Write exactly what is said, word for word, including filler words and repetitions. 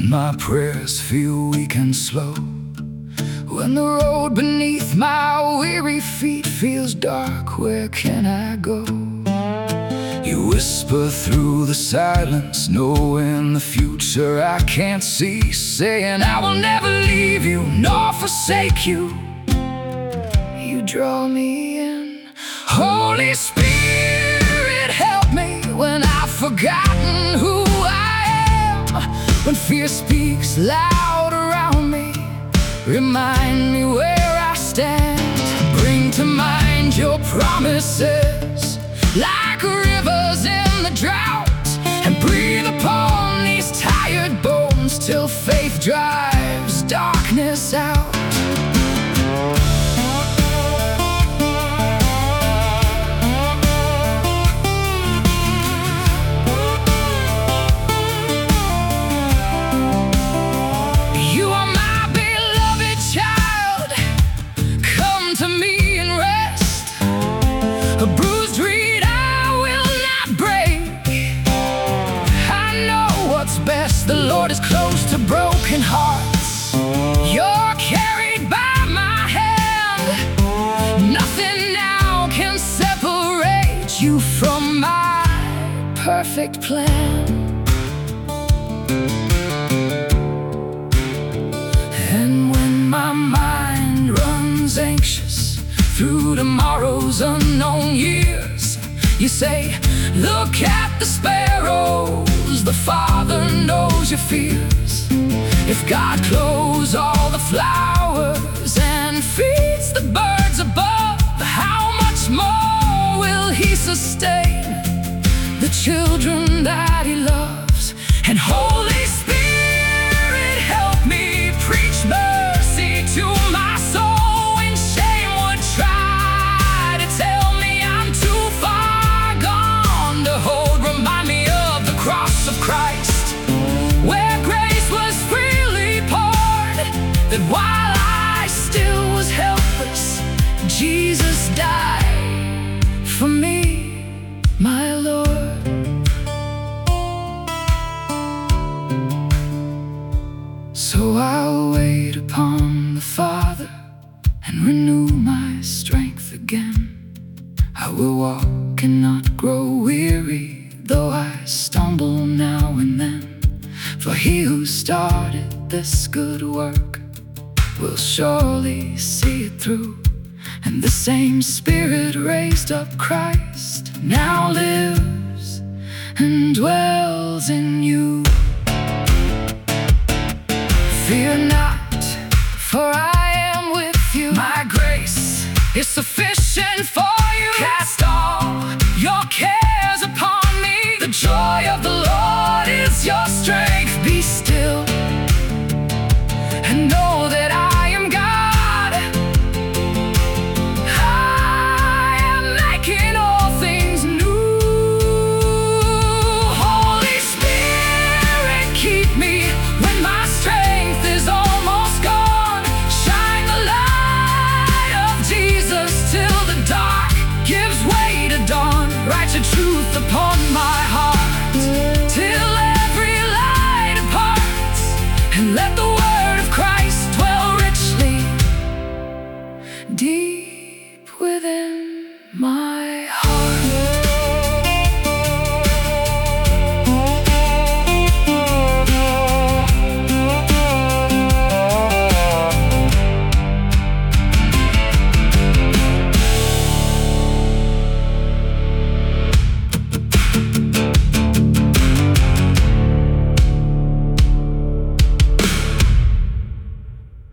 when my prayers feel weak and slow, when the road beneath my weary feet feels dark, where can I go? You whisper through the silence, knowing the future I can't see, saying I will never leave you nor forsake you. You draw me in. Holy Spirit, help me when I've forgotten who I am. When fear speaks loud around me, remind me where I stand. Bring to mind your promises like rivers in the drought, and breathe upon these tired bones till faith drives darkness out. You are my beloved child, come to me and rest. A bruised reed I will not break. I know what's best. The Lord is close to broken hearts. You're carried by my hand. Nothing now can separate you from my perfect plan. And when my mind runs anxious through tomorrow's unknown years, you say, look at the sparrows, the Father knows your fears. If God clothes all the flowers and feeds the birds above, how much more will He sustain the children that He loves? And Holy Spirit, help me preach mercy to my soul when shame would try to tell me I'm too far gone to hold. Remind me of the cross of Christ, where grace was freely poured, that while I still was helpless, Jesus died for me, my Lord. So I'll wait upon the Father and renew my strength again. I will walk and not grow weary, though I stumble now and then. For He who started this good work will surely see it through. And the same Spirit raised up Christ now lives and dwells in you. Fear not, for I am with you. My grace is sufficient for